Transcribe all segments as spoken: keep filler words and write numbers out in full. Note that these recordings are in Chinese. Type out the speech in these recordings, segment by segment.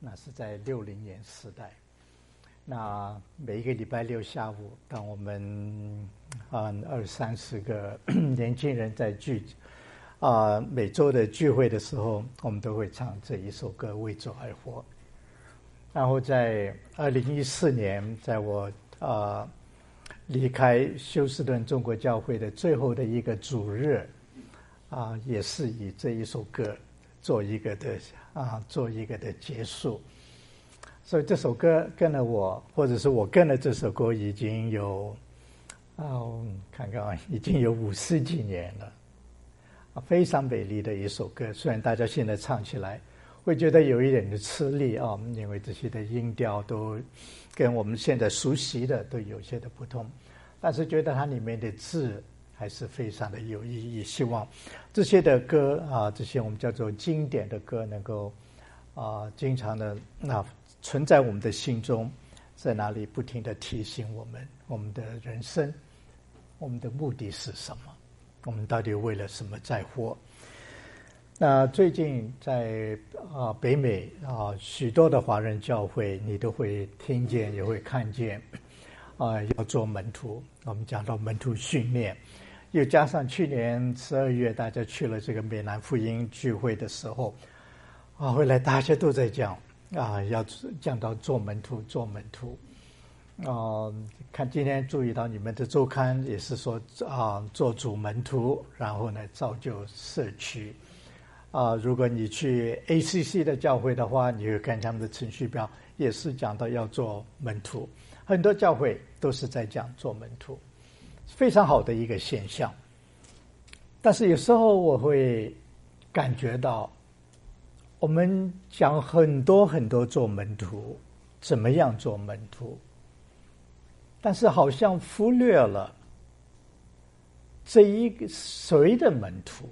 那是在六零年时代。那每一个礼拜六下午，当我们啊二三十个年轻人在聚啊、呃、每周的聚会的时候，我们都会唱这一首歌《为主而活》。然后在二零一四年，在我啊、呃、离开休斯顿中国教会的最后的一个主日啊、呃，也是以这一首歌做一个的啊、呃、做一个的结束。所以这首歌跟了我，或者是我跟了这首歌已经有啊、哦，看看啊，已经有五十几年了啊，非常美丽的一首歌。虽然大家现在唱起来会觉得有一点的吃力啊，因为这些的音调都跟我们现在熟悉的都有些的不同，但是觉得它里面的字还是非常的有意义。希望这些的歌啊，这些我们叫做经典的歌，能够啊，经常的那存在我们的心中，在哪里不停的提醒我们，我们的人生，我们的目的是什么？我们到底为了什么在活？那最近在啊北美啊许多的华人教会，你都会听见也会看见啊要做门徒。我们讲到门徒训练，又加上去年十二月大家去了这个美南福音聚会的时候啊，回来大家都在讲啊要讲到做门徒做门徒。啊，看今天注意到你们的周刊也是说啊做主门徒，然后呢造就社区。啊，如果你去 A C C 的教会的话，你会看他们的程序表，也是讲到要做门徒。很多教会都是在讲做门徒，非常好的一个现象。但是有时候我会感觉到，我们讲很多很多做门徒，怎么样做门徒，但是好像忽略了这一个谁的门徒。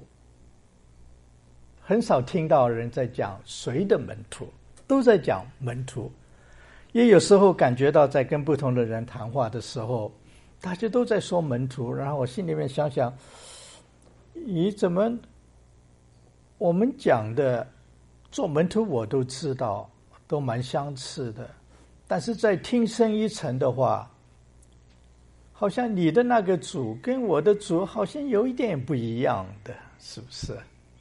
很少听到人在讲谁的门徒，都在讲门徒。也有时候感觉到在跟不同的人谈话的时候，大家都在说门徒，然后我心里面想想，你怎么我们讲的做门徒我都知道，都蛮相似的，但是在听深一层的话，好像你的那个主跟我的主好像有一点不一样的，是不是？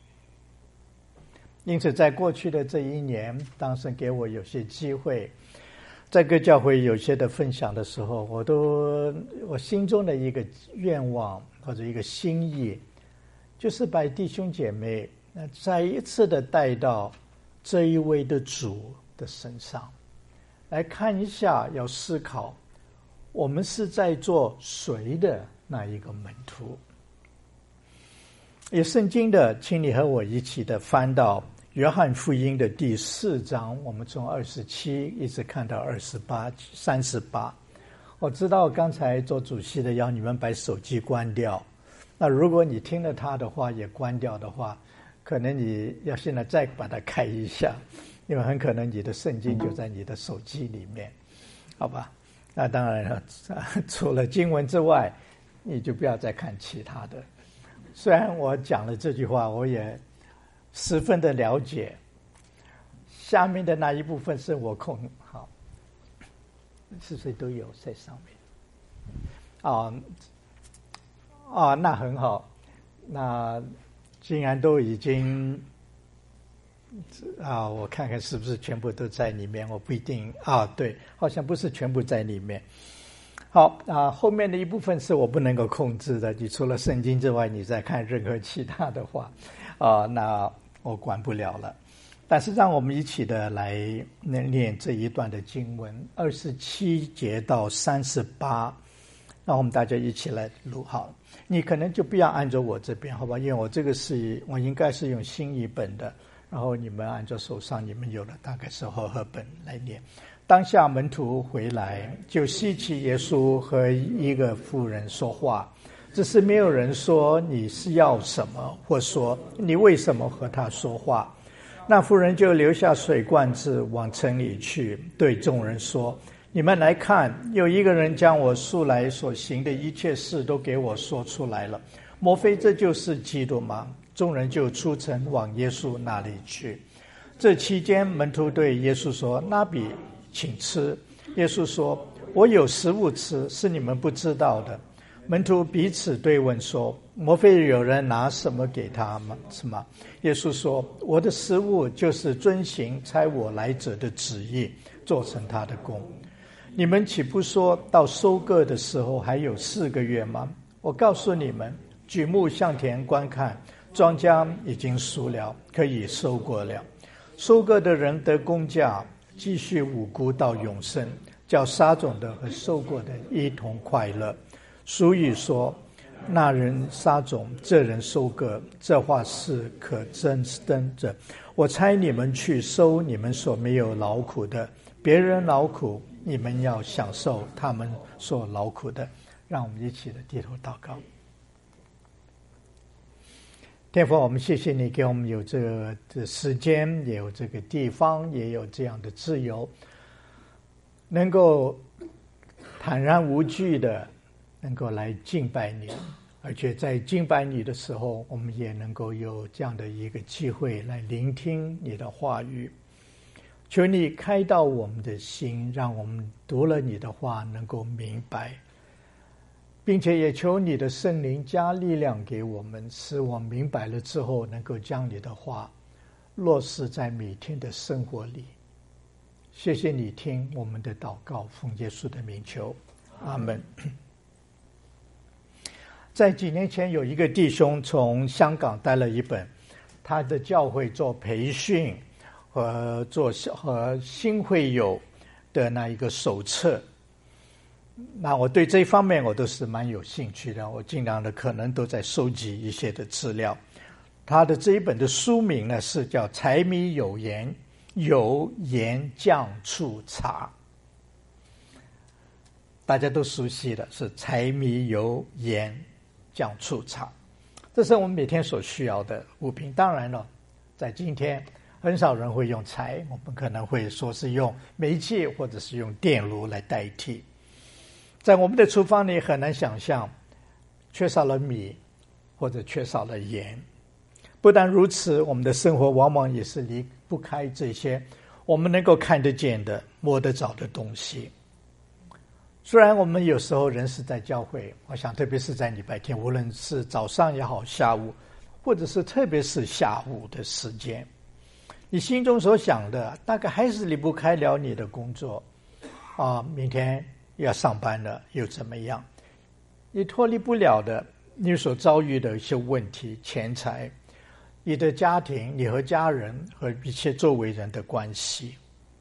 因此在过去的这一年，当神给我有些机会在各教会有些的分享的时候，我都我心中的一个愿望或者一个心意，就是把弟兄姐妹再一次的带到这一位的主的身上来看一下，要思考我们是在做谁的那一个门徒。也圣经的，请你和我一起的翻到约翰福音的第四章，我们从二十七一直看到二十八、三十八。我知道刚才做主席的要你们把手机关掉，那如果你听了他的话也关掉的话，可能你要现在再把它开一下，因为很可能你的圣经就在你的手机里面，好吧？那当然了，除了经文之外，你就不要再看其他的。虽然我讲了这句话，我也十分的了解，下面的那一部分是我控好，是不是都有在上面？啊啊，那很好。那既然都已经啊，我看看是不是全部都在里面？我不一定啊，对，好像不是全部在里面。好啊，后面的一部分是我不能够控制的。你除了圣经之外，你再看任何其他的话，啊，那我管不了了。但是让我们一起的来念这一段的经文，二十七节到三十八，让我们大家一起来录好。你可能就不要按照我这边，好吧？因为我这个是我应该是用新译本的，然后你们按照手上你们有的大概是和合本来念。当下门徒回来，就希奇耶稣和一个妇人说话，只是没有人说你是要什么，或说你为什么和他说话。那妇人就留下水罐子往城里去，对众人说，你们来看，有一个人将我素来所行的一切事都给我说出来了，莫非这就是基督吗？众人就出城往耶稣那里去。 这期间，门徒对耶稣说：“拉比，请吃。”耶稣说：“我有食物吃，是你们不知道的。”门徒彼此对问说：“莫非有人拿什么给他吗？是吗？”耶稣说：“我的食物就是遵行差我来者的旨意，做成他的工。你们岂不说到收割的时候还有四个月吗？我告诉你们，举目向田观看，庄稼已经熟了，可以收割了。收割的人得工价，继续五谷到永生，叫撒种的和收割的一同快乐。俗语说，那人撒种，这人收割，这话是可真真的。我差你们去收你们所没有劳苦的，别人劳苦，你们要享受他们所劳苦的。”让我们一起的低头祷告。天父，我们谢谢你给我们有这个的时间，也有这个地方，也有这样的自由，能够坦然无惧的能够来敬拜你，而且在敬拜你的时候，我们也能够有这样的一个机会来聆听你的话语。求你开导我们的心，让我们读了你的话能够明白，并且也求你的圣灵加力量给我们，使我明白了之后能够将你的话落实在每天的生活里。谢谢你听我们的祷告，奉耶稣的名求，阿们。在几年前，有一个弟兄从香港带了一本他的教会做培训和做和新会友的那一个手册。那我对这一方面我都是蛮有兴趣的，我尽量的可能都在收集一些的资料。他的这一本的书名呢是叫《柴米油盐油盐酱醋茶》，大家都熟悉的是柴米油盐酱醋茶，这是我们每天所需要的物品。当然了，在今天很少人会用柴，我们可能会说是用煤气或者是用电炉来代替。在我们的厨房里很难想象缺少了米或者缺少了盐。不但如此，我们的生活往往也是离不开这些我们能够看得见的摸得着的东西。虽然我们有时候人是在教会，我想特别是在礼拜天，无论是早上也好，下午或者是特别是下午的时间，你心中所想的大概还是离不开了你的工作啊，明天要上班了又怎么样？你脱离不了的你所遭遇的一些问题，钱财，你的家庭，你和家人和一切周围人的关系，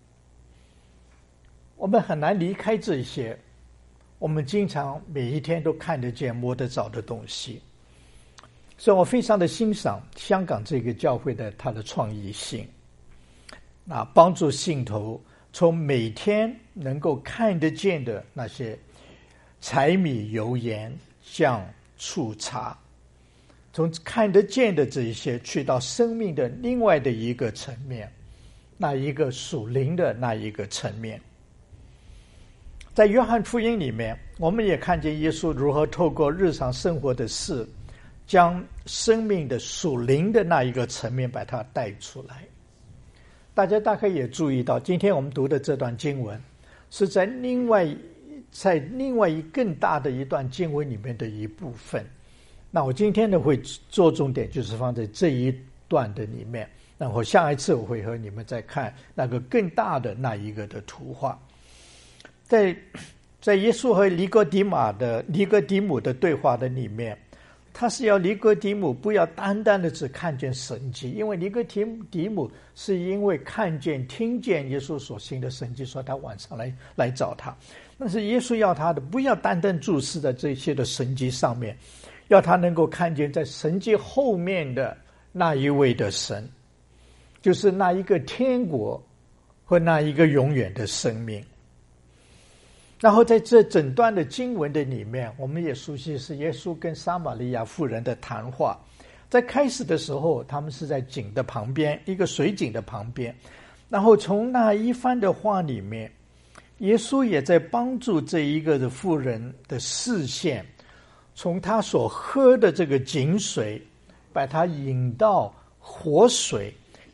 我们很难离开这些我们经常每一天都看得见摸得着的东西。所以我非常的欣赏香港这个教会的它的创意性，啊，帮助信徒从每天能够看得见的那些柴米油盐酱醋茶，从看得见的这一些去到生命的另外的一个层面，那一个属灵的那一个层面。在约翰福音里面，我们也看见耶稣如何透过日常生活的事，将生命的属灵的那一个层面把它带出来。大家大概也注意到，今天我们读的这段经文是在另外在另外一更大的一段经文里面的一部分。那我今天呢会做重点就是放在这一段的里面，然后下一次我会和你们再看那个更大的那一个的图画。在在耶稣和尼哥底马的尼哥底母的对话的里面，他是要尼哥底母不要单单的只看见神迹，因为尼哥底母是因为看见听见耶稣所行的神迹，说他晚上来来找他。但是耶稣要他的不要单单注视在这些的神迹上面，要他能够看见在神迹后面的那一位的神，就是那一个天国和那一个永远的生命。然后在这整段的经文的里面，我们也熟悉是耶稣跟撒玛利亚妇人的谈话。在开始的时候，他们是在井的旁边，一个水井的旁边，然后从那一番的话里面，耶稣也在帮助这一个的妇人的视线，从他所喝的这个井水把他引到活水，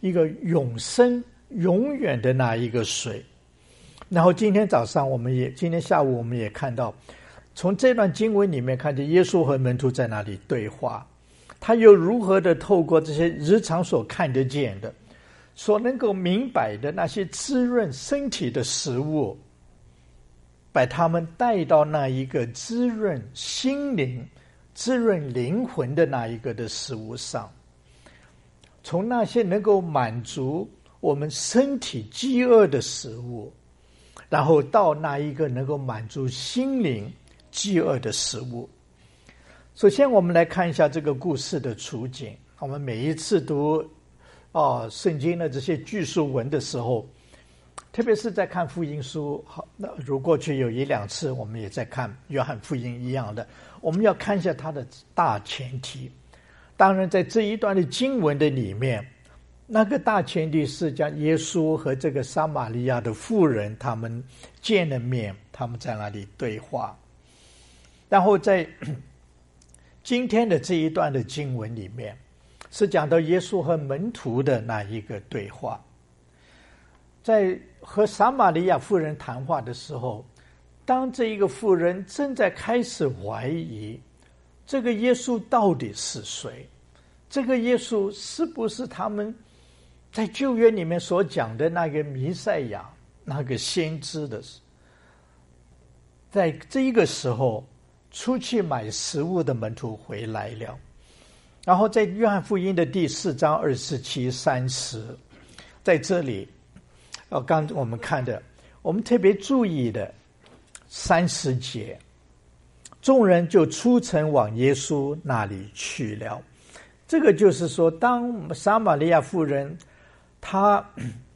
一个永生永远的那一个水。然后今天早上我们也今天下午我们也看到，从这段经文里面看见耶稣和门徒在那里对话，他又如何的透过这些日常所看得见的，所能够明白的那些滋润身体的食物，把他们带到那一个滋润心灵滋润灵魂的那一个的食物上，从那些能够满足我们身体饥饿的食物，然后到那一个能够满足心灵饥饿的食物。首先我们来看一下这个故事的处境。我们每一次读哦圣经的这些句述文的时候，特别是在看福音书，好，那如过去有一两次我们也在看约翰福音一样的，我们要看一下它的大前提。当然在这一段的经文的里面，那个大前提是将耶稣和这个撒玛利亚的妇人他们见了面，他们在那里对话。然后在今天的这一段的经文里面，是讲到耶稣和门徒的那一个对话。在和撒玛利亚妇人谈话的时候，当这一个妇人正在开始怀疑这个耶稣到底是谁，这个耶稣是不是他们在旧约里面所讲的那个弥赛亚，那个先知的，在这一个时候出去买食物的门徒回来了。然后在约翰福音的第四章二十七、三十，在这里哦，刚我们看的，我们特别注意的三十节，众人就出城往耶稣那里去了。这个就是说，当撒玛利亚妇人，她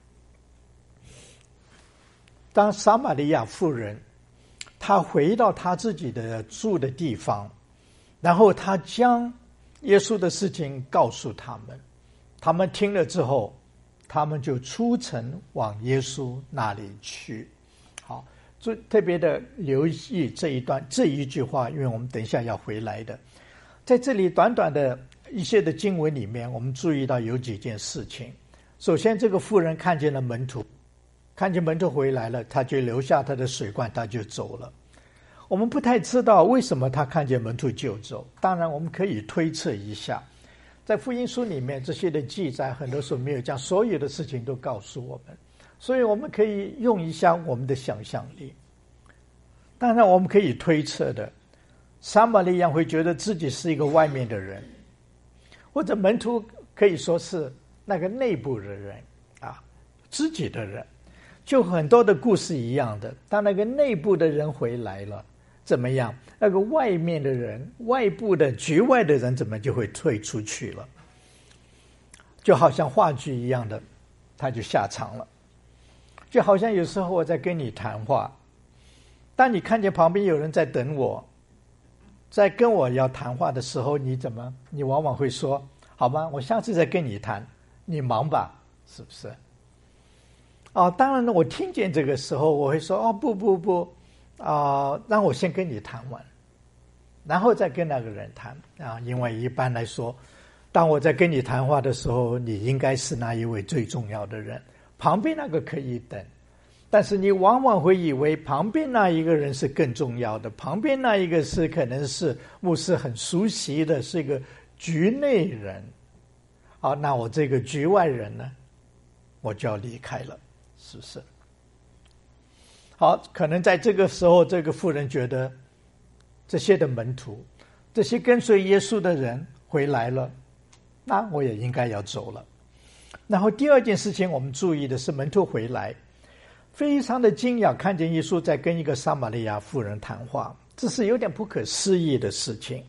当撒玛利亚妇人，她回到她自己的住的地方，然后她将耶稣的事情告诉他们，他们听了之后，他们就出城往耶稣那里去。好，最特别的留意这一段这一句话，因为我们等一下要回来的。在这里短短的一些的经文里面，我们注意到有几件事情。首先，这个妇人看见了门徒，看见门徒回来了，他就留下他的水罐，他就走了。我们不太知道为什么他看见门徒就走，当然我们可以推测一下，在福音书里面这些的记载很多时候没有将所有的事情都告诉我们，所以我们可以用一下我们的想象力。当然我们可以推测的，撒玛利亚会觉得自己是一个外面的人，或者门徒可以说是那个内部的人啊，自己的人，就很多的故事一样的，当那个内部的人回来了怎么样，那个外面的人，外部的局外的人怎么就会退出去了，就好像话剧一样的，他就下场了。就好像有时候我在跟你谈话，当你看见旁边有人在等我，在跟我要谈话的时候，你怎么你往往会说，好吧，我下次再跟你谈，你忙吧，是不是？哦，当然呢，我听见这个时候我会说，哦，不不不啊、呃，让我先跟你谈完，然后再跟那个人谈啊。因为一般来说，当我在跟你谈话的时候，你应该是那一位最重要的人，旁边那个可以等，但是你往往会以为旁边那一个人是更重要的，旁边那一个是可能是牧师很熟悉的，是一个局内人。好，那我这个局外人呢，我就要离开了，是不是？好，可能在这个时候，这个妇人觉得这些的门徒，这些跟随耶稣的人回来了，那我也应该要走了。然后第二件事情我们注意的是，门徒回来非常的惊讶，看见耶稣在跟一个撒玛利亚妇人谈话，这是有点不可思议的事情。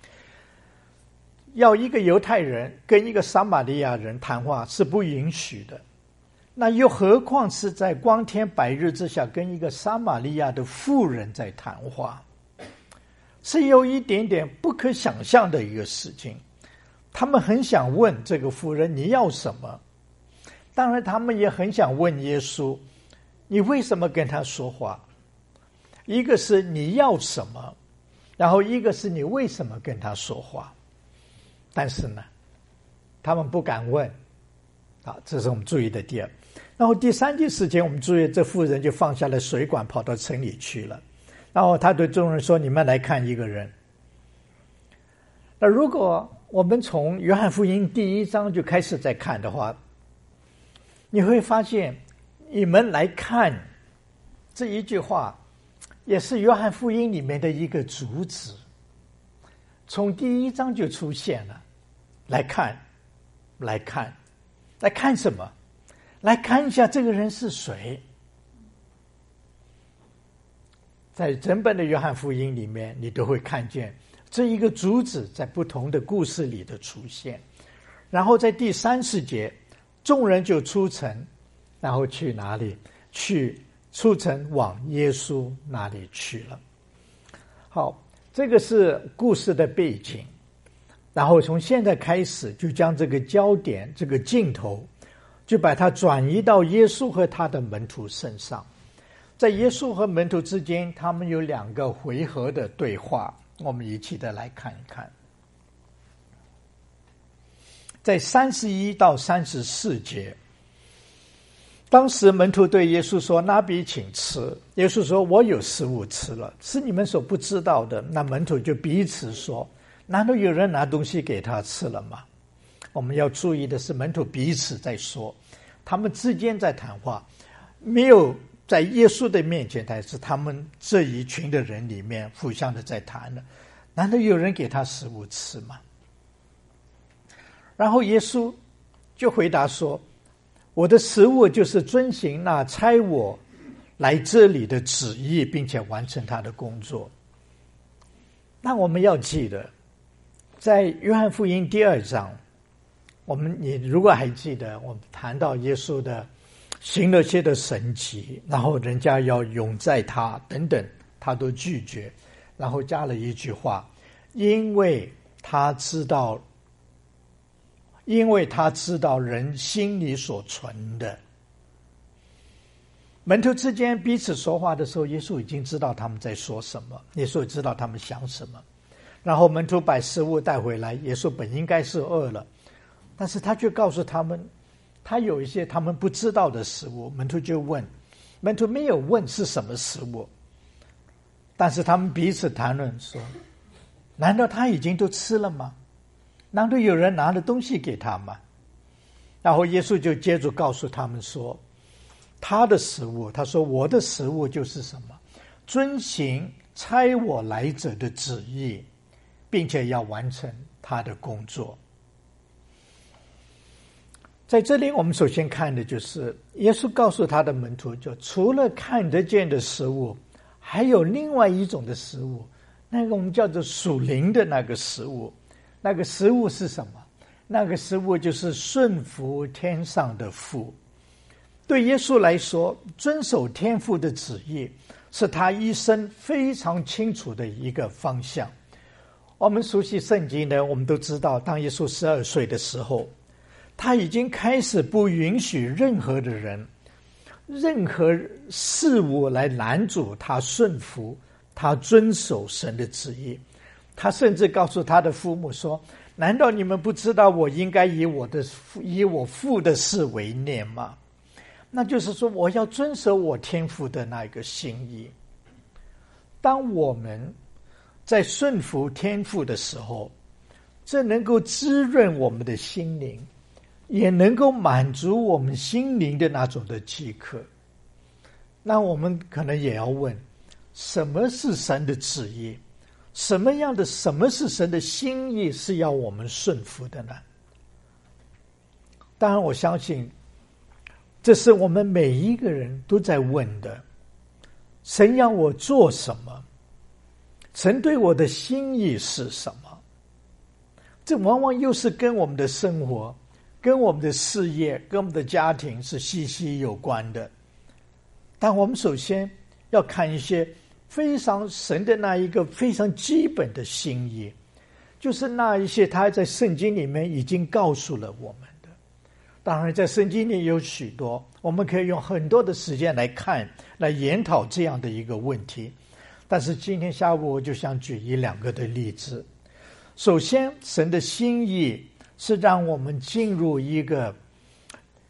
要一个犹太人跟一个撒玛利亚人谈话是不允许的，那又何况是在光天白日之下跟一个撒玛利亚的妇人在谈话，是有一点点不可想象的一个事情。他们很想问这个妇人，你要什么？当然他们也很想问耶稣，你为什么跟他说话？一个是你要什么，然后一个是你为什么跟他说话。但是呢，他们不敢问， 啊，这是我们注意的点。然后第三件事情，我们注意这妇人就放下了水管，跑到城里去了。然后他对众人说：“你们来看一个人。”那如果我们从约翰福音第一章就开始再看的话，你会发现，你们来看这一句话，也是约翰福音里面的一个主旨，从第一章就出现了。来看，来看，来看什么？来看一下这个人是谁。在整本的约翰福音里面，你都会看见这一个主旨在不同的故事里的出现。然后在第三十节，众人就出城，然后去哪里？去出城往耶稣那里去了。好，这个是故事的背景。然后从现在开始，就将这个焦点、这个镜头，就把它转移到耶稣和他的门徒身上。在耶稣和门徒之间，他们有两个回合的对话，我们一起的来看一看。在三十一到三十四节，当时门徒对耶稣说：“拉比，请吃。”耶稣说：“我有食物吃了，是你们所不知道的。”那门徒就彼此说：“难道有人拿东西给他吃了吗？”我们要注意的是，门徒彼此在说，他们之间在谈话，没有在耶稣的面前谈，是他们这一群的人里面互相的在谈的。难道有人给他食物吃吗？然后耶稣就回答说：“我的食物就是遵行那差我来这里的旨意，并且完成他的工作。”那我们要记得，在约翰福音第二章，我们你如果还记得，我们谈到耶稣的行了些的神迹，然后人家要拥在他等等，他都拒绝，然后加了一句话：因为他知道，因为他知道人心里所存的。门徒之间彼此说话的时候，耶稣已经知道他们在说什么，耶稣也知道他们想什么。然后门徒把食物带回来，耶稣本应该是饿了，但是他却告诉他们，他有一些他们不知道的食物。门徒就问，门徒没有问是什么食物，但是他们彼此谈论说：难道他已经都吃了吗？难道有人拿了东西给他吗？然后耶稣就接着告诉他们说，他的食物，他说我的食物就是什么？遵行差我来者的旨意，并且要完成他的工作。在这里我们首先看的就是耶稣告诉他的门徒，就除了看得见的食物，还有另外一种的食物，那个我们叫做属灵的那个食物。那个食物是什么？那个食物就是顺服天上的父。对耶稣来说，遵守天父的旨意是他一生非常清楚的一个方向。我们熟悉圣经呢，我们都知道，当耶稣十二岁的时候，他已经开始不允许任何的人、任何事物来拦阻他顺服、他遵守神的旨意。他甚至告诉他的父母说：难道你们不知道我应该以我的以我父的事为念吗？那就是说，我要遵守我天父的那个心意。当我们在顺服天父的时候，这能够滋润我们的心灵，也能够满足我们心灵的那种的饥渴。那我们可能也要问，什么是神的旨意？什么样的什么是神的心意是要我们顺服的呢？当然我相信这是我们每一个人都在问的，神要我做什么？神对我的心意是什么？这往往又是跟我们的生活、跟我们的事业、跟我们的家庭是息息有关的。但我们首先要看一些非常神的那一个非常基本的心意，就是那一些他在圣经里面已经告诉了我们的。当然在圣经里有许多，我们可以用很多的时间来看，来研讨这样的一个问题。但是今天下午我就想举一两个的例子。首先，神的心意是让我们进入一个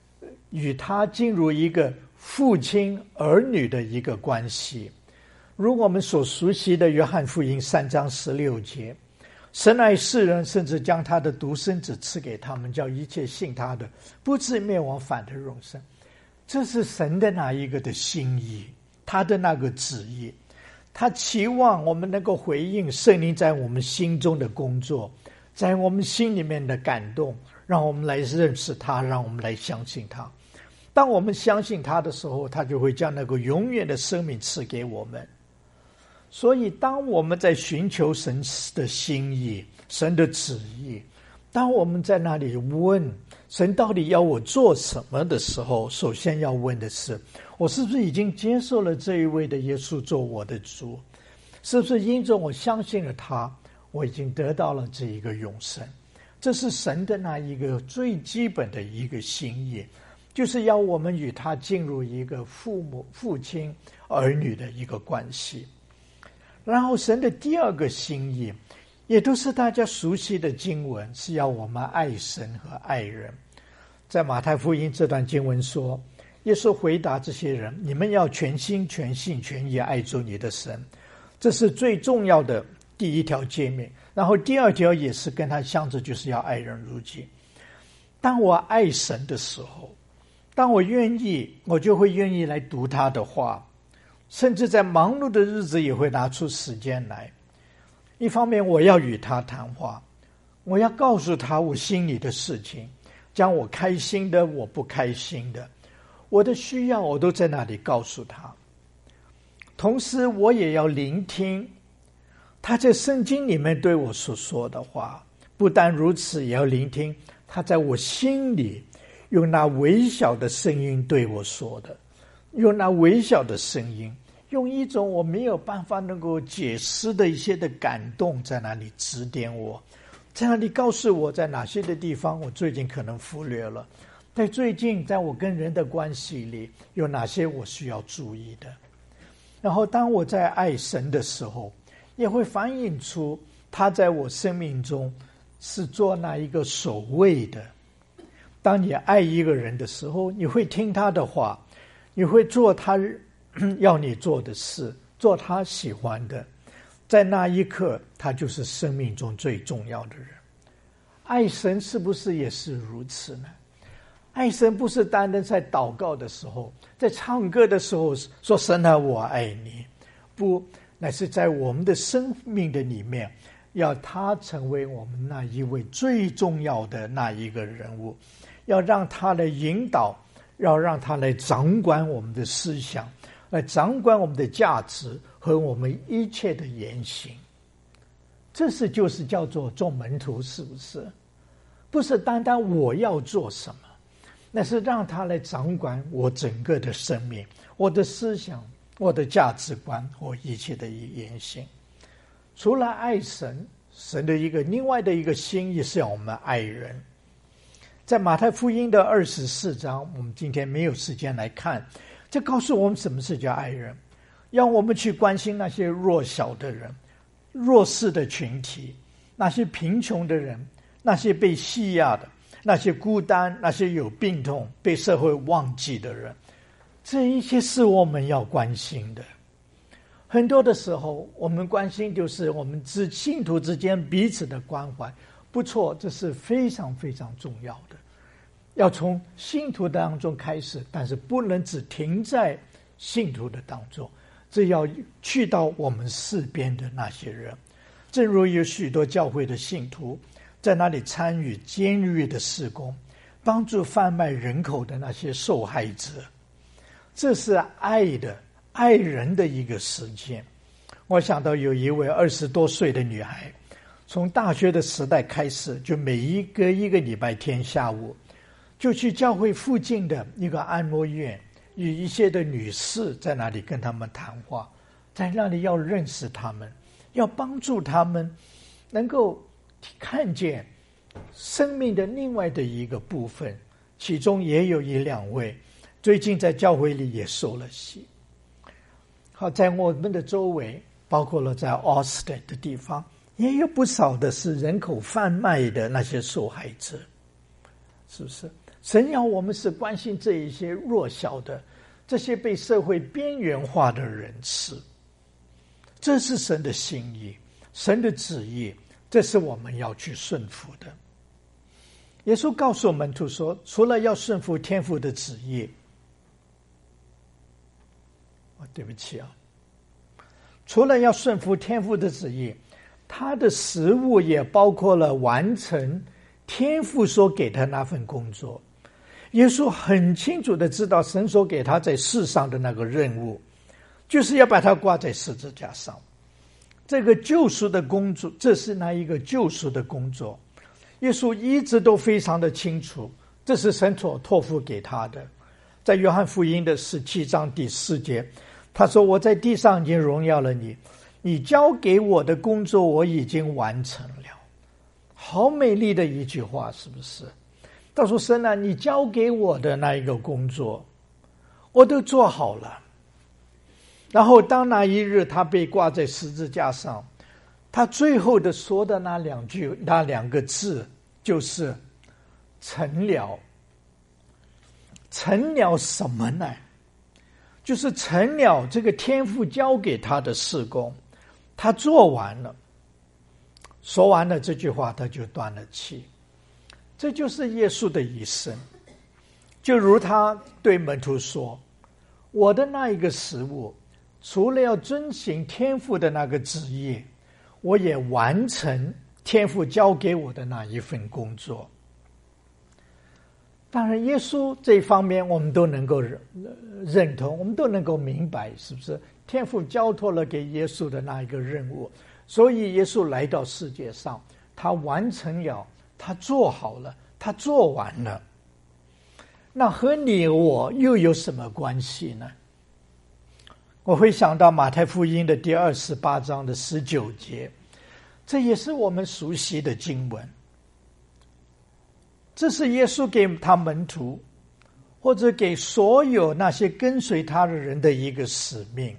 与他进入一个父亲儿女的一个关系。如我们所熟悉的约翰福音三章十六节，神爱世人，甚至将他的独生子赐给他们，叫一切信他的不至灭亡，反得永生。这是神的那一个的心意，他的那个旨意，他期望我们能够回应圣灵在我们心中的工作，在我们心里面的感动，让我们来认识他，让我们来相信他。当我们相信他的时候，他就会将那个永远的生命赐给我们。所以当我们在寻求神的心意，神的旨意，当我们在那里问神到底要我做什么的时候，首先要问的是，我是不是已经接受了这一位的耶稣做我的主？是不是因着我相信了他，我已经得到了这一个永生？这是神的那一个最基本的一个心意，就是要我们与他进入一个父母、父亲、儿女的一个关系。然后神的第二个心意，也都是大家熟悉的经文，是要我们爱神和爱人。在马太福音这段经文说，耶稣回答这些人，你们要全心全性全意爱主你的神，这是最重要的第一条诫命。然后第二条也是跟他相似，就是要爱人如己。当我爱神的时候，当我愿意，我就会愿意来读他的话，甚至在忙碌的日子也会拿出时间来。一方面我要与他谈话，我要告诉他我心里的事情，将我开心的，我不开心的，我的需要我都在那里告诉他。同时我也要聆听他在圣经里面对我所说的话，不但如此，也要聆听他在我心里用那微小的声音对我说的，用那微小的声音，用一种我没有办法能够解释的一些的感动，在那里指点我，在那里告诉我在哪些的地方我最近可能忽略了，在最近在我跟人的关系里有哪些我需要注意的。然后当我在爱神的时候，也会反映出他在我生命中是做那一个守卫的。当你爱一个人的时候，你会听他的话，你会做他要你做的事，做他喜欢的，在那一刻他就是生命中最重要的人。爱神是不是也是如此呢？爱神不是单单在祷告的时候，在唱歌的时候说神啊我爱你，不，乃是在我们的生命的里面，要他成为我们那一位最重要的那一个人物，要让他来引导，要让他来掌管我们的思想，来掌管我们的价值和我们一切的言行。这是就是叫做做门徒，是不是？不是单单我要做什么，那是让他来掌管我整个的生命，我的思想，我的价值观，我一切的言行。除了爱神，神的一个另外的一个心意是让我们爱人。在马太福音的二十四章，我们今天没有时间来看，这告诉我们什么是叫爱人，让我们去关心那些弱小的人，弱势的群体，那些贫穷的人，那些被欺压的，那些孤单，那些有病痛被社会忘记的人，这一切是我们要关心的。很多的时候我们关心就是我们之信徒之间彼此的关怀，不错，这是非常非常重要的，要从信徒当中开始，但是不能只停在信徒的当中，这要去到我们四边的那些人。正如有许多教会的信徒在那里参与监狱的事工，帮助贩卖人口的那些受害者，这是爱的爱人的一个实践。我想到有一位二十多岁的女孩，从大学的时代开始，就每一个一个礼拜天下午就去教会附近的一个按摩院，与一些的女士在那里跟他们谈话，在那里要认识他们，要帮助他们能够看见生命的另外的一个部分。其中也有一两位最近在教会里也受了洗。好，在我们的周围，包括了在 Austin 的地方，也有不少的是人口贩卖的那些受害者，是不是？ 神要我们是关心这一些弱小的，这些被社会边缘化的人士。这是神的心意，神的旨意，这是我们要去顺服的。耶稣告诉门徒说，除了要顺服天父的旨意，哦，对不起啊，除了要顺服天父的旨意，他的食物也包括了完成天父所给他那份工作。耶稣很清楚的知道神所给他在世上的那个任务，就是要把他挂在十字架上。这个救赎的工作，这是那一个救赎的工作，耶稣一直都非常的清楚，这是神所托付给他的。在约翰福音的十七章第四节，他说，我在地上已经荣耀了你，你交给我的工作我已经完成了。好美丽的一句话，是不是？他说，神啊，你交给我的那一个工作我都做好了。然后当那一日他被挂在十字架上，他最后的说的那两句那两个字就是成了。成了什么呢？就是成了这个天父交给他的事工，他做完了。说完了这句话，他就断了气。这就是耶稣的一生。就如他对门徒说，我的那一个食物，除了要遵行天父的那个旨意，我也完成天父交给我的那一份工作。当然耶稣这一方面我们都能够认同，我们都能够明白，是不是天父交托了给耶稣的那一个任务，所以耶稣来到世界上，他完成了，他做好了，他做完了。那和你我又有什么关系呢？我会想到马太福音的第二十八章的十九节，这也是我们熟悉的经文。这是耶稣给他门徒，或者给所有那些跟随他的人的一个使命。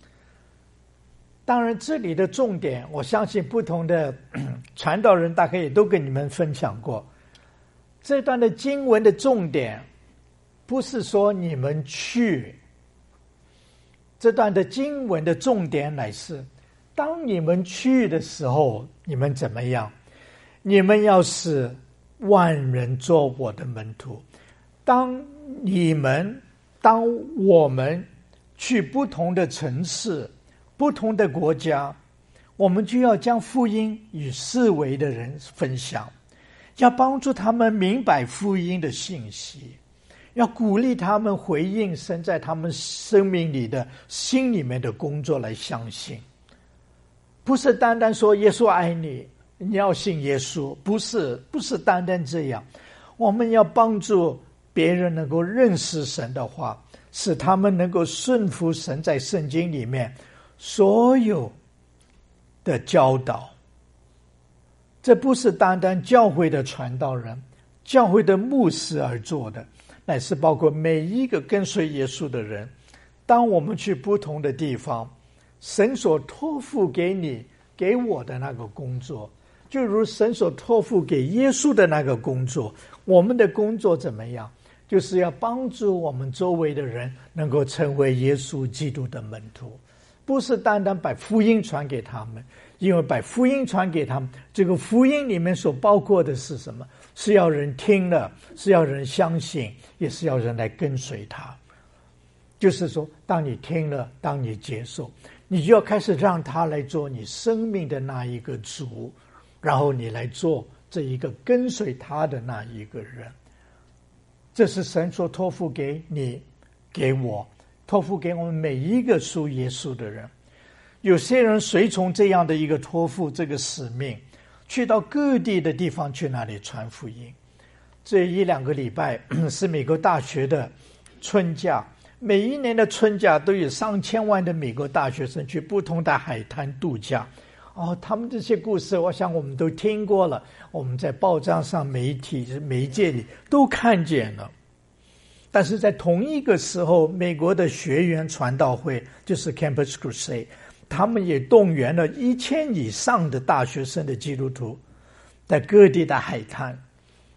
当然这里的重点，我相信不同的传道人大概也都跟你们分享过，这段的经文的重点不是说你们去，这段的经文的重点乃是当你们去的时候，你们怎么样？你们要使万人做我的门徒。当你们当我们去不同的城市，不同的国家，我们就要将福音与四围的人分享，要帮助他们明白福音的信息，要鼓励他们回应神在他们生命里的心里面的工作来相信。不是单单说耶稣爱你，你要信耶稣，不是不是单单这样。我们要帮助别人能够认识神的话，使他们能够顺服神在圣经里面所有的教导。这不是单单教会的传道人、教会的牧师而做的，乃是包括每一个跟随耶稣的人。当我们去不同的地方，神所托付给你给我的那个工作，就如神所托付给耶稣的那个工作，我们的工作怎么样？就是要帮助我们周围的人能够成为耶稣基督的门徒，不是单单把福音传给他们，因为把福音传给他们，这个福音里面所包括的是什么？是要人听了，是要人相信，也是要人来跟随他。就是说，当你听了，当你接受，你就要开始让他来做你生命的那一个主，然后你来做这一个跟随他的那一个人。这是神所托付给你给我，托付给我们每一个属耶稣的人。有些人随从这样的一个托付，这个使命，去到各地的地方去那里传福音。这一两个礼拜是美国大学的春假，每一年的春假都有上千万的美国大学生去不同的海滩度假。哦，他们这些故事我想我们都听过了，我们在报章上、媒体媒介里都看见了。但是在同一个时候，美国的学园传道会，就是 Campus Crusade， 他们也动员了一千以上的大学生的基督徒，在各地的海滩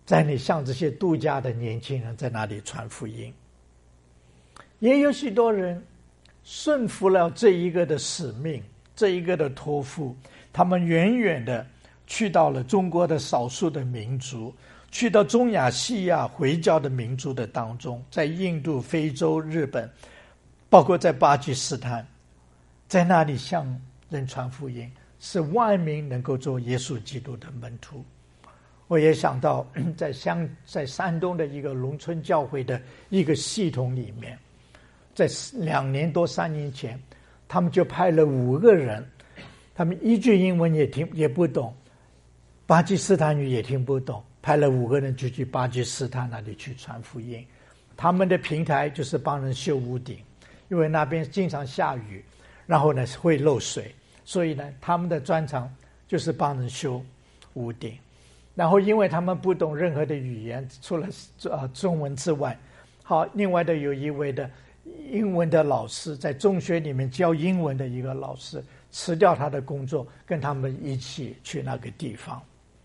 在你向这些度假的年轻人在那里传福音。也有许多人顺服了这一个的使命，这一个的托付，他们远远的去到了中国的少数的民族，去到中亚西亚回教的民族的当中，在印度、非洲、日本，包括在巴基斯坦，在那里向人传福音，使万民能够做耶稣基督的门徒。我也想到在乡在山东的一个农村教会的一个系统里面，在两年多三年前，他们就派了五个人，他们一句英文也听也不懂，巴基斯坦语也听不懂，派了五个人就去巴基斯坦那里去传福音。他们的平台就是帮人修屋顶，因为那边经常下雨，然后呢会漏水，所以呢他们的专长就是帮人修屋顶。然后因为他们不懂任何的语言，除了呃中文之外，好，另外的有一位的英文的老师，在中学里面教英文的一个老师，辞掉他的工作，跟他们一起去那个地方。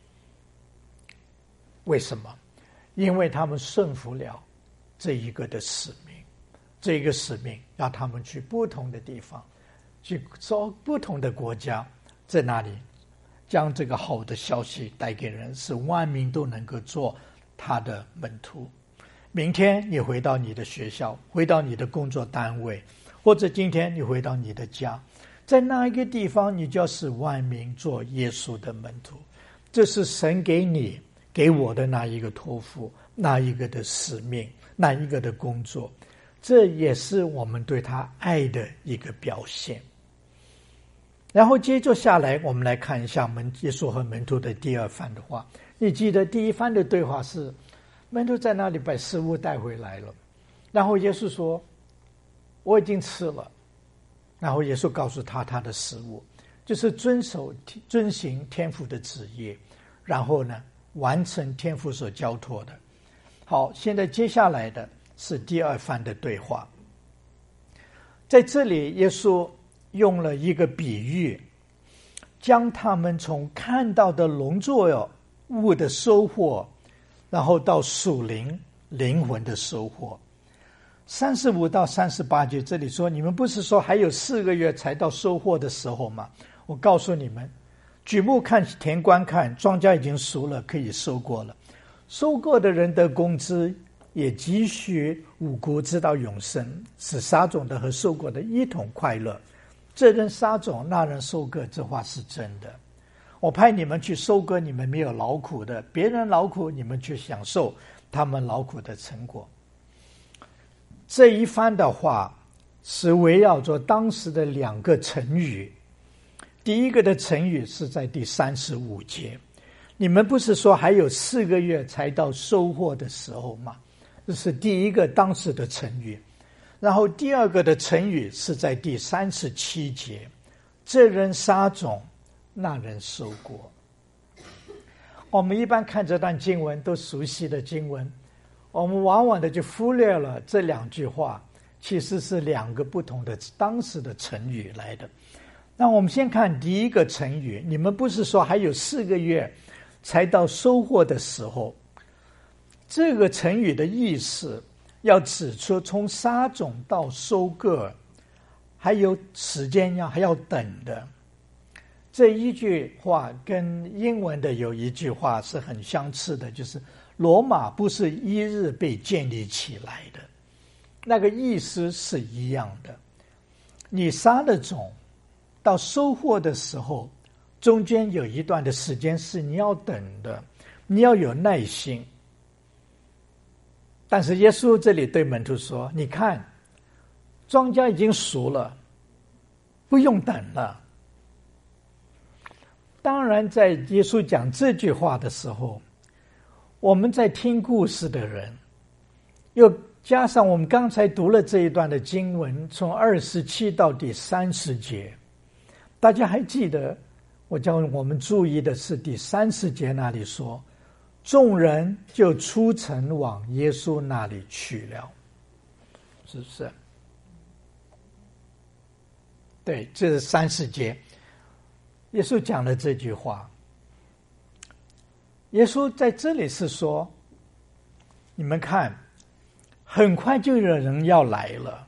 为什么？因为他们顺服了这一个的使命，这一个使命让他们去不同的地方，去找不同的国家，在那里将这个好的消息带给人，使万民都能够做他的门徒。明天你回到你的学校，回到你的工作单位，或者今天你回到你的家，在那一个地方，你就要使万民做耶稣的门徒。这是神给你给我的那一个托付，那一个的使命，那一个的工作，这也是我们对他爱的一个表现。然后接着下来，我们来看一下门耶稣和门徒的第二番的话。你记得第一番的对话是门徒在那里把食物带回来了，然后耶稣说我已经吃了，然后耶稣告诉他他的食物就是遵守遵行天父的旨意，然后呢完成天父所交托的。好，现在接下来的是第二番的对话。在这里耶稣用了一个比喻，将他们从看到的农作物的收获，然后到属灵灵魂的收获。三十五到三十八节这里说，你们不是说还有四个月才到收获的时候吗？我告诉你们，举目看田观看，庄稼已经熟了，可以收过了。收过的人的工资也急需五谷直到永生，使撒种的和收过的一同快乐。这人撒种，那人收割，这话是真的。我派你们去收割你们没有劳苦的，别人劳苦，你们去享受他们劳苦的成果。这一番的话是围绕着当时的两个成语。第一个的成语是在第三十五节，你们不是说还有四个月才到收获的时候吗？这是第一个当时的成语。然后第二个的成语是在第三十七节，这人撒种，那人收果。我们一般看这段经文都熟悉的经文，我们往往的就忽略了这两句话其实是两个不同的当时的成语来的。那我们先看第一个成语，你们不是说还有四个月才到收获的时候。这个成语的意思要指出从撒种到收割还有时间要还要等的。这一句话跟英文的有一句话是很相似的，就是罗马不是一日被建立起来的，那个意思是一样的。你撒了种到收获的时候，中间有一段的时间是你要等的，你要有耐心。但是耶稣这里对门徒说，你看庄稼已经熟了，不用等了。当然在耶稣讲这句话的时候，我们在听故事的人又加上我们刚才读了这一段的经文，从二十七到第三十节，大家还记得我叫我们注意的是第三十节那里说，众人就出城往耶稣那里去了，是不是？对，这是三十节，耶稣讲了这句话。 耶稣在这里是说，你们看，很快就有人要来了，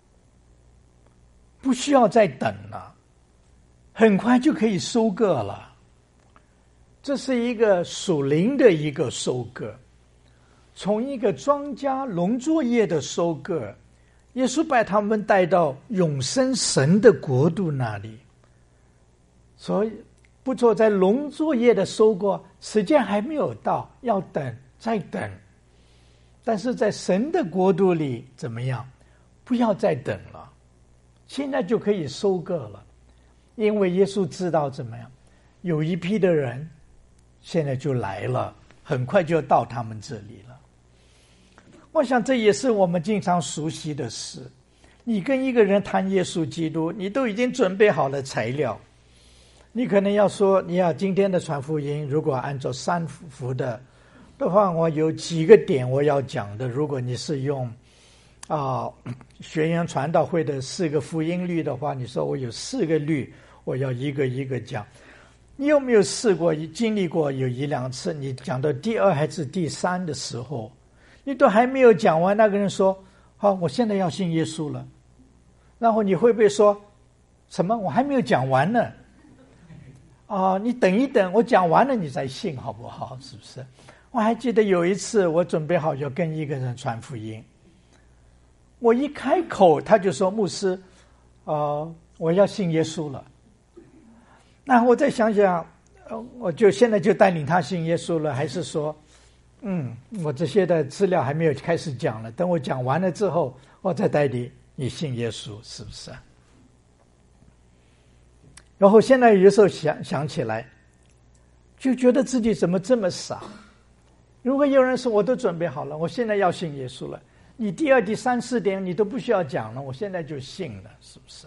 不需要再等了，很快就可以收割了。这是一个属灵的一个收割，从一个庄稼农作业的收割，耶稣把他们带到永生神的国度那里。所以不错，在农作业的收割时间还没有到，要等再等。但是在神的国度里怎么样？不要再等了，现在就可以收割了。因为耶稣知道怎么样，有一批的人现在就来了，很快就到他们这里了。我想这也是我们经常熟悉的事。你跟一个人谈耶稣基督，你都已经准备好了材料，你可能要说，你要今天的传福音，如果按照三福的的话，我有几个点我要讲的。如果你是用啊、呃、学员传道会的四个福音律的话，你说我有四个律，我要一个一个讲。你有没有试过经历过有一两次，你讲到第二还是第三的时候，你都还没有讲完，那个人说好，我现在要信耶稣了，然后你会不会说什么我还没有讲完呢？啊、呃，你等一等，我讲完了你再信好不好？是不是？我还记得有一次我准备好要跟一个人传福音，我一开口他就说，牧师呃，我要信耶稣了。那我再想想，呃，我就现在就带领他信耶稣了，还是说嗯，我这些的资料还没有开始讲了，等我讲完了之后我再带领你信耶稣，是不是？然后现在有时候想想起来，就觉得自己怎么这么傻。如果有人说我都准备好了，我现在要信耶稣了，你第二第三四点你都不需要讲了，我现在就信了，是不是？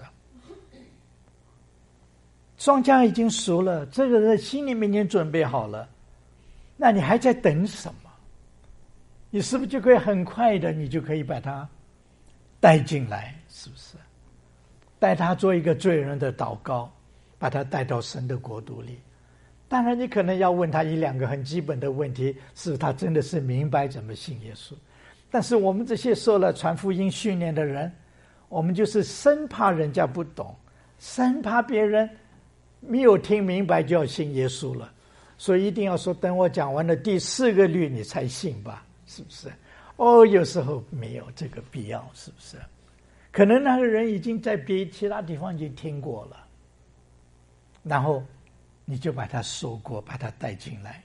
庄稼已经熟了，这个人心里面已经准备好了，那你还在等什么？你是不是就可以很快的，你就可以把他带进来，是不是？带他做一个罪人的祷告，把他带到神的国度里。当然你可能要问他一两个很基本的问题，是他真的是明白怎么信耶稣。但是我们这些受了传福音训练的人，我们就是生怕人家不懂，生怕别人没有听明白就要信耶稣了，所以一定要说等我讲完了第四个律你才信吧，是不是？哦，有时候没有这个必要，是不是？可能那个人已经在别其他地方已经听过了，然后你就把他收过，把他带进来。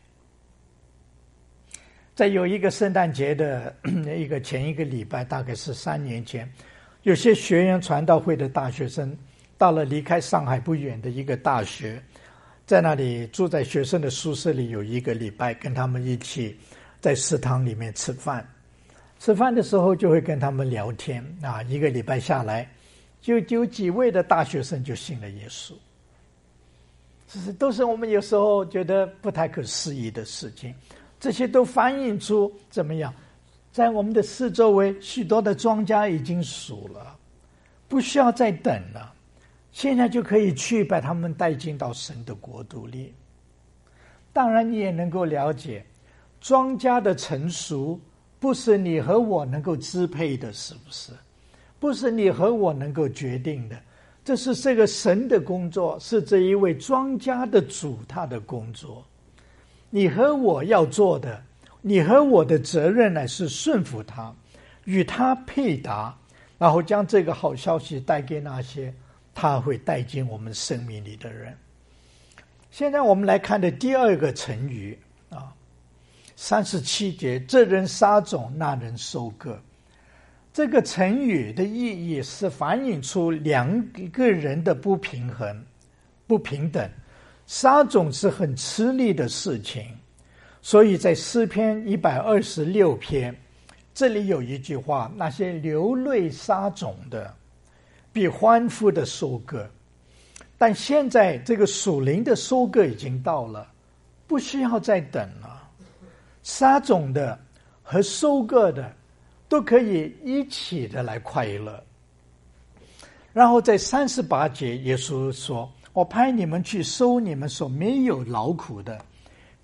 在有一个圣诞节的一个前一个礼拜，大概是三年前，有些学员传道会的大学生到了离开上海不远的一个大学，在那里住在学生的宿舍里有一个礼拜，跟他们一起在食堂里面吃饭。吃饭的时候就会跟他们聊天啊，一个礼拜下来，就就有几位的大学生就信了耶稣。这是都是我们有时候觉得不太可思议的事情，这些都反映出怎么样，在我们的四周围许多的庄稼已经熟了，不需要再等了，现在就可以去把他们带进到神的国度里。当然你也能够了解，庄稼的成熟不是你和我能够支配的，是不是？不是你和我能够决定的，这是这个神的工作，是这一位庄稼的主他的工作。你和我要做的，你和我的责任乃是顺服他，与他配搭，然后将这个好消息带给那些他会带进我们生命里的人。现在我们来看的第二个成语啊，三十七节，这人撒种，那人收割。这个成语的意义是反映出两个人的不平衡、不平等。撒种是很吃力的事情，所以在诗篇一百二十六篇，这里有一句话：那些流泪撒种的，比欢呼的收割。但现在这个属灵的收割已经到了，不需要再等了。撒种的和收割的都可以一起的来快乐。然后在三十八节，耶稣说：我派你们去收你们所没有劳苦的，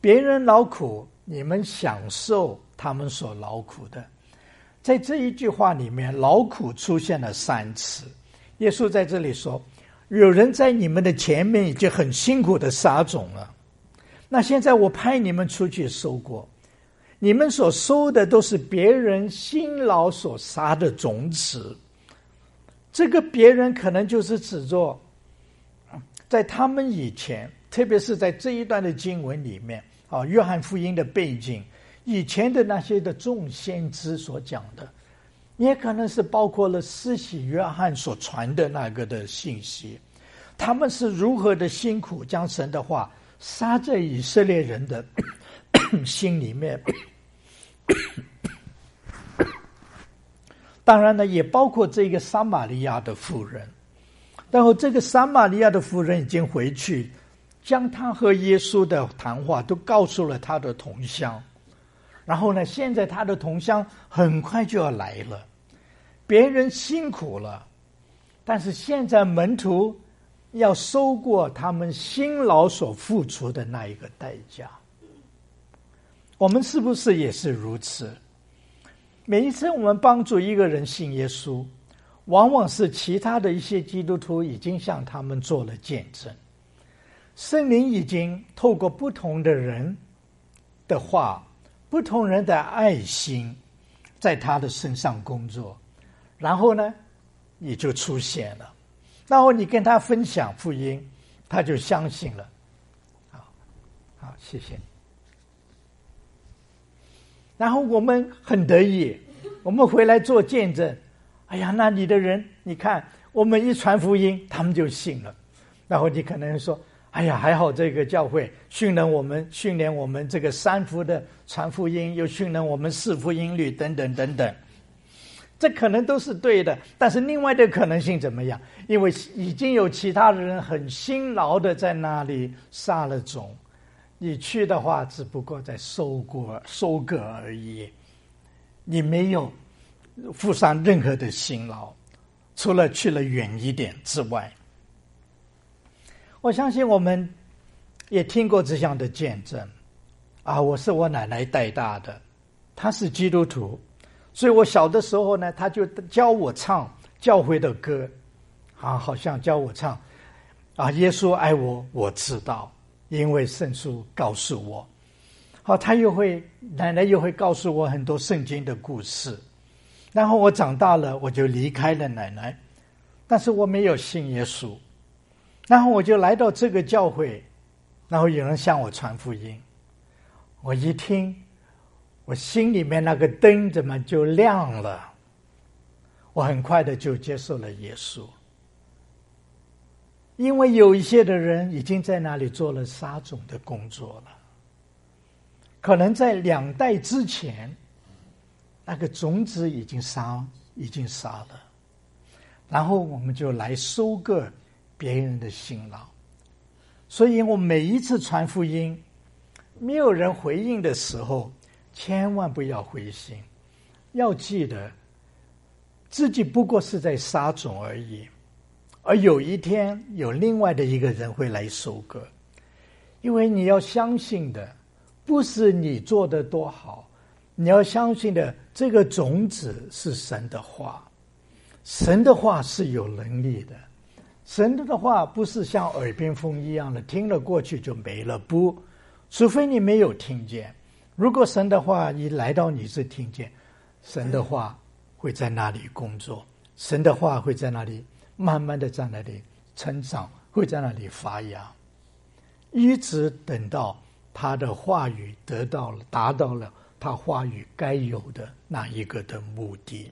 别人劳苦，你们享受他们所劳苦的。在这一句话里面，劳苦出现了三次。耶稣在这里说，有人在你们的前面已经很辛苦的撒种了，那现在我派你们出去收过，你们所收的都是别人辛劳所撒的种子。这个别人可能就是指着在他们以前，特别是在这一段的经文里面啊，约翰福音的背景，以前的那些的众先知所讲的，也可能是包括了施洗约翰所传的那个的信息，他们是如何的辛苦将神的话撒在以色列人的心里面。当然呢，也包括这个撒玛利亚的妇人。然后这个撒玛利亚的妇人已经回去，将他和耶稣的谈话都告诉了他的同乡。然后呢，现在他的同乡很快就要来了，别人辛苦了，但是现在门徒要收过他们辛劳所付出的那一个代价。我们是不是也是如此？每一次我们帮助一个人信耶稣，往往是其他的一些基督徒已经向他们做了见证，圣灵已经透过不同的人的话，不同人的爱心在他的身上工作，然后呢你就出现了，然后你跟他分享福音，他就相信了。好，好，谢谢。然后我们很得意，我们回来做见证，哎呀，那里的人你看我们一传福音他们就信了。然后你可能说，哎呀，还好这个教会训练我们训练我们这个三福的传福音，又训练我们四福音律等等等等，这可能都是对的。但是另外的可能性怎么样？因为已经有其他的人很辛劳的在那里撒了种，你去的话只不过在收割收割而已，你没有付上任何的辛劳，除了去了远一点之外。我相信我们也听过这样的见证啊，我是我奶奶带大的，她是基督徒，所以我小的时候呢，她就教我唱教会的歌啊，好像教我唱啊，耶稣爱我我知道，因为圣书告诉我。好，她又会奶奶又会告诉我很多圣经的故事。然后我长大了，我就离开了奶奶，但是我没有信耶稣。然后我就来到这个教会，然后有人向我传福音，我一听，我心里面那个灯怎么就亮了？我很快的就接受了耶稣。因为有一些的人已经在那里做了撒种的工作了，可能在两代之前，那个种子已经撒已经撒了，然后我们就来收割别人的辛劳。所以我每一次传福音，没有人回应的时候，千万不要灰心，要记得自己不过是在撒种而已，而有一天有另外的一个人会来收割。因为你要相信的不是你做的多好，你要相信的这个种子是神的话，神的话是有能力的，神的话不是像耳边风一样的听了过去就没了，不，除非你没有听见。如果神的话一来到你是听见，神的话会在那里工作，神的话会在那里慢慢的在那里成长，会在那里发芽，一直等到他的话语得到了达到了他话语该有的那一个的目的。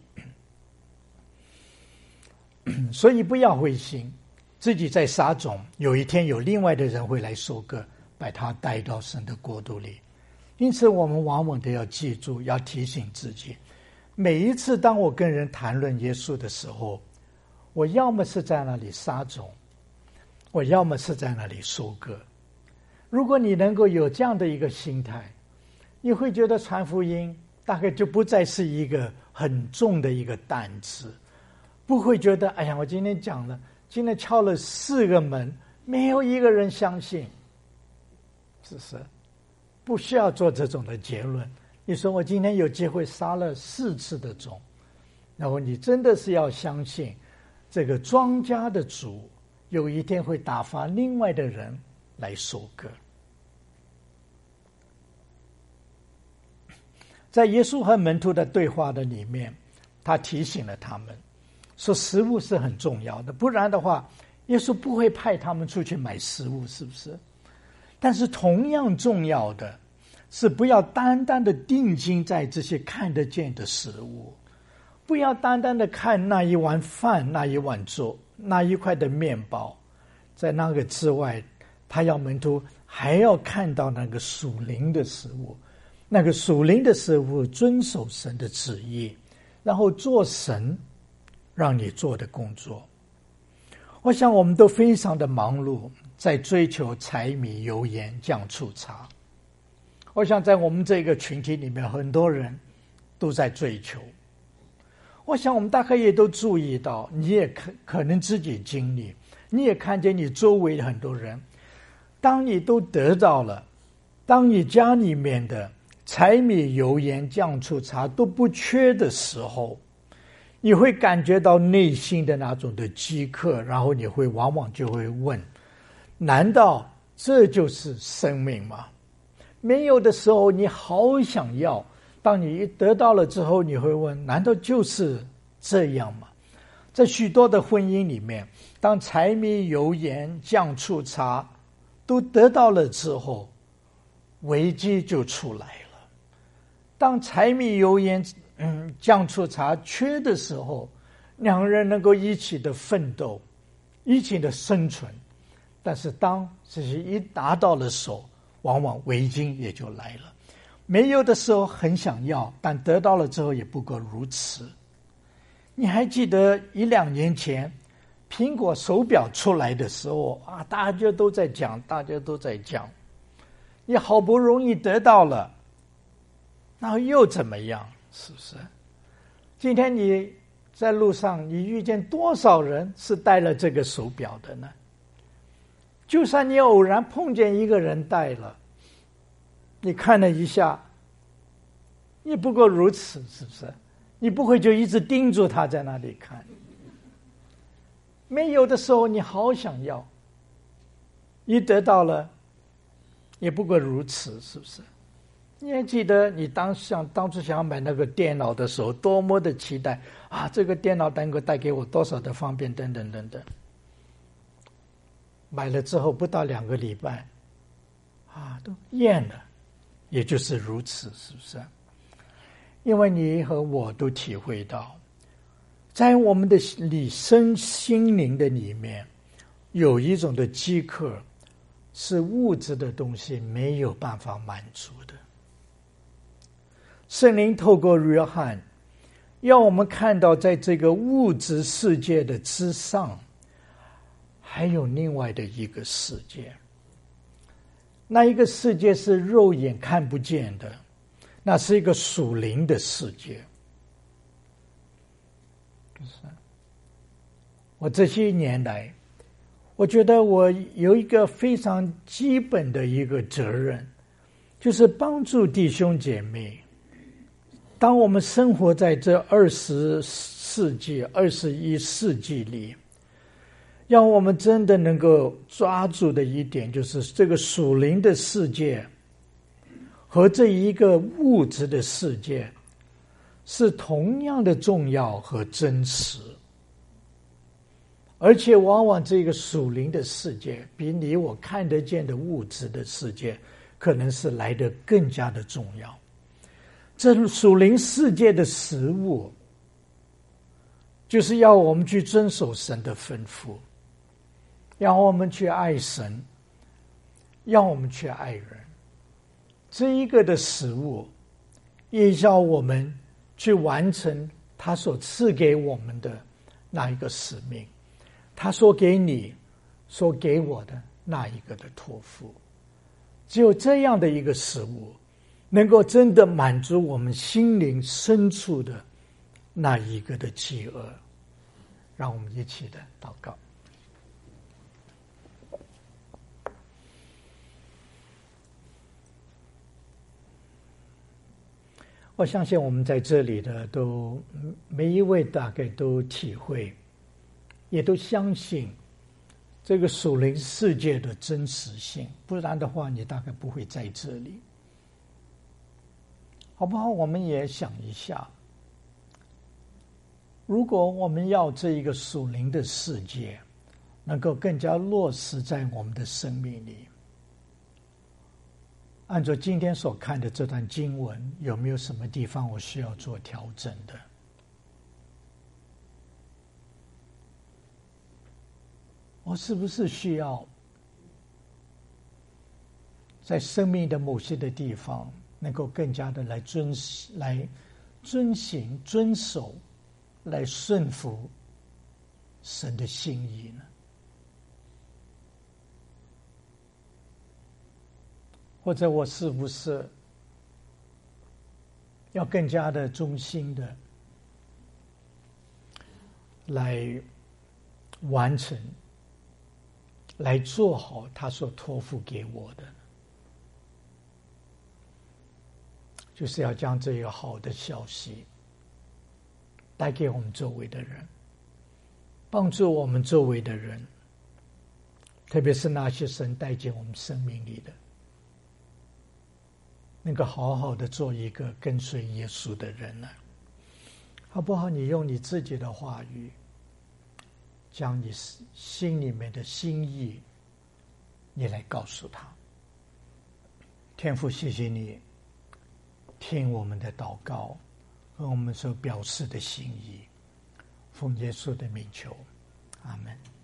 所以不要灰心，自己在撒种，有一天有另外的人会来收割，把它带到神的国度里。因此我们往往都要记住，要提醒自己，每一次当我跟人谈论耶稣的时候，我要么是在那里撒种，我要么是在那里收割。如果你能够有这样的一个心态，你会觉得传福音大概就不再是一个很重的一个担子，不会觉得哎呀，我今天讲了，今天敲了四个门，没有一个人相信，是不是？ 不需要做这种的结论。你说我今天有机会杀了四次的种，然后你真的是要相信这个庄稼的主有一天会打发另外的人来收割。在耶稣和门徒的对话的里面，他提醒了他们说食物是很重要的，不然的话耶稣不会派他们出去买食物，是不是？但是同样重要的是不要单单的定睛在这些看得见的食物，不要单单的看那一碗饭，那一碗粥，那一块的面包，在那个之外，他要门徒还要看到那个属灵的食物，那个属灵的食物遵守神的旨意，然后做神让你做的工作。我想我们都非常的忙碌，在追求柴米油盐酱醋茶。我想在我们这个群体里面，很多人都在追求。我想我们大概也都注意到，你也可可能自己经历，你也看见你周围很多人，当你都得到了，当你家里面的柴米油盐酱醋茶都不缺的时候，你会感觉到内心的那种的饥渴，然后你会往往就会问，难道这就是生命吗？没有的时候你好想要，当你一得到了之后，你会问，难道就是这样吗？在许多的婚姻里面，当柴米油盐酱醋茶都得到了之后，危机就出来了。当柴米油盐嗯，酱醋茶缺的时候，两个人能够一起的奋斗，一起的生存。但是当这些一拿到了手，往往危机也就来了。没有的时候很想要，但得到了之后也不过如此。你还记得一两年前苹果手表出来的时候啊，大家都在讲，大家都在讲，你好不容易得到了，然后又怎么样？是不是？今天你在路上，你遇见多少人是戴了这个手表的呢？就算你偶然碰见一个人戴了，你看了一下，也不过如此，是不是？你不会就一直盯住他在那里看。没有的时候你好想要，一得到了，也不过如此，是不是？你还记得你当想当初想要买那个电脑的时候，多么的期待啊！这个电脑能够带给我多少的方便，等等等等。买了之后不到两个礼拜，啊，都厌了，也就是如此，是不是？因为你和我都体会到，在我们的里身心灵的里面，有一种的饥渴，是物质的东西没有办法满足的。圣灵透过约翰，要我们看到，在这个物质世界的之上，还有另外的一个世界。那一个世界是肉眼看不见的，那是一个属灵的世界。我这些年来，我觉得我有一个非常基本的一个责任，就是帮助弟兄姐妹。当我们生活在这二十世纪、二十一世纪里，让我们真的能够抓住的一点，就是这个属灵的世界和这一个物质的世界是同样的重要和真实，而且往往这个属灵的世界比你我看得见的物质的世界可能是来得更加的重要。这属灵世界的食物，就是要我们去遵守神的吩咐，让我们去爱神，让我们去爱人。这一个的食物，也要我们去完成他所赐给我们的那一个使命，他说给你，说给我的那一个的托付。只有这样的一个食物，能够真的满足我们心灵深处的那一个的饥饿。让我们一起的祷告。 我相信我们在这里的都每一位大概都体会，也都相信这个属灵世界的真实性，不然的话你大概不会在这里，好不好？我们也想一下，如果我们要这一个属灵的世界能够更加落实在我们的生命里，按照今天所看的这段经文，有没有什么地方我需要做调整的？我是不是需要在生命的某些的地方能够更加的来遵来遵行遵守，来顺服神的心意呢？或者我是不是要更加的忠心的来完成，来做好他所托付给我的，就是要将这个好的消息带给我们周围的人，帮助我们周围的人，特别是那些神带进我们生命里的，能够好好的做一个跟随耶稣的人呢，好不好？你用你自己的话语，将你心里面的心意，你来告诉他。天父，谢谢你听我们的祷告和我们所表示的心意，奉耶稣的名求，阿们。